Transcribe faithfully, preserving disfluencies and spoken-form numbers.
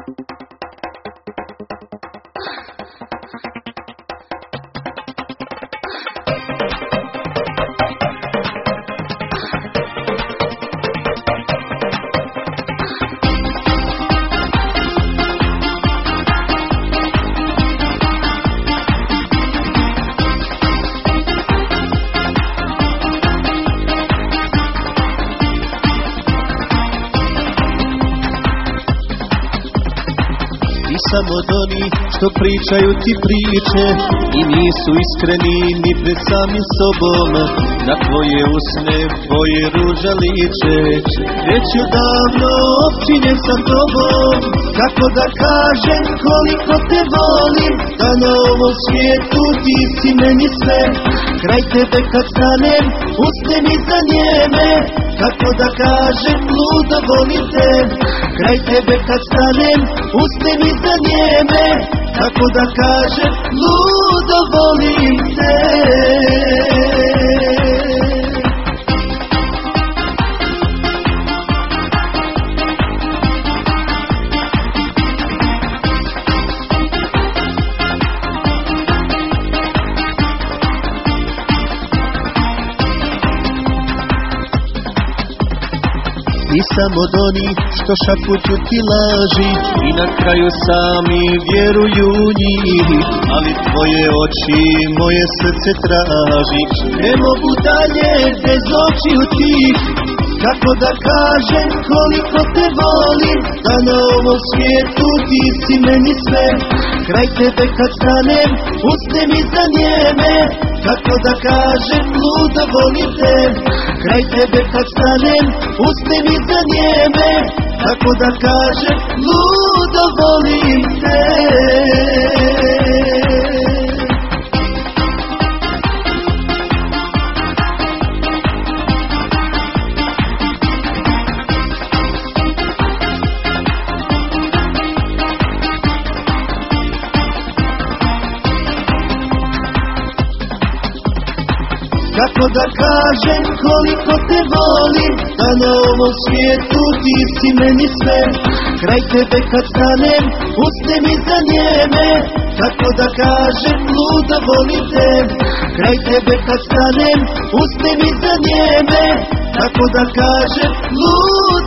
Samo od onih što pričaju ti priče i nisu iskreni ni pred samim sobom. Na tvoje usne tvoje ruža liče, već odavno opčinjen sam tobom. Kako da kažem koliko te volim, da na ovom svijetu ti si meni sve. Kraj tebe kad stanem, usne mi zanijeme. Kako da kažem ludo volim te. Kraj tebe kad stanem, usne mi zanijeme. Kako da kažem ludo volim te. Nisam od onih što šapuću ti laži i na kraju sami vjeruju njih, ali tvoje oči moje srce traži. Ne mogu dalje bez očiju tih. Kako da kažem koliko te volim, da na ovom svijetu ti si meni sve. Kraj tebe kad stanem, usne mi zanijeme. Kako da kažem ludo volim te. Kraj tebe kad stanem, usne mi zanijeme. Kako da kažem ludo volim te. Kako da kažem koliko te volim, da na ovom svijetu ti si meni sve. Kraj tebe kad stanem, usne mi zanijeme. Kako da kažem ludo volim te. Kraj tebe kad stanem, usne mi zanijeme. Kako da kažem ludo